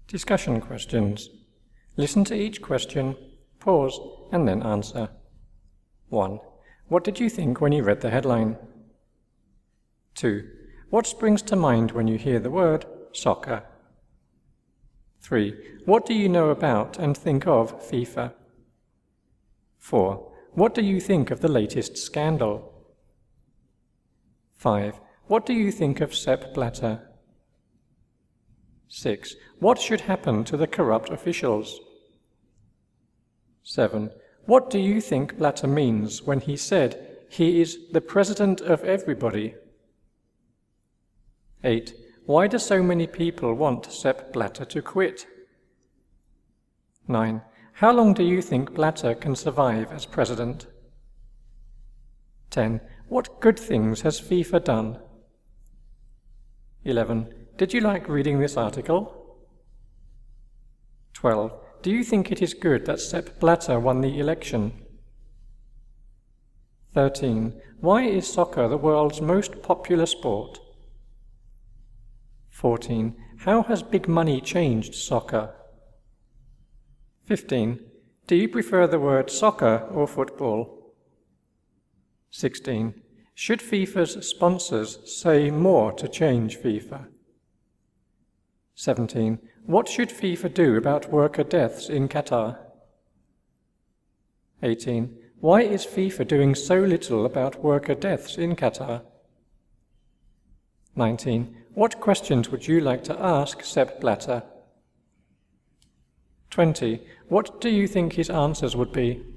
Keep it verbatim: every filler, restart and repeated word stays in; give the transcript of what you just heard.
Discussion questions. Listen to each question, pause, and then answer. one. What did you think when you read the headline? two. What springs to mind when you hear the word soccer? three. What do you know about and think of FIFA? four. What do you think of the latest scandal? five. What do you think of Sepp Blatter? six. What should happen to the corrupt officials? seven. What do you think Blatter means when he said he is the president of everybody? eight. Why do so many people want Sepp Blatter to quit? nine. How long do you think Blatter can survive as president? ten. What good things has FIFA done? eleven. Did you like reading this article? twelve. Do you think it is good that Sepp Blatter won the election? thirteen. Why is soccer the world's most popular sport? fourteen. How has big money changed soccer? fifteen. Do you prefer the word soccer or football? sixteen. Should FIFA's sponsors say more to change FIFA? seventeen. What should FIFA do about worker deaths in Qatar? eighteen. Why is FIFA doing so little about worker deaths in Qatar? nineteen. What questions would you like to ask Sepp Blatter? twenty. What do you think his answers would be?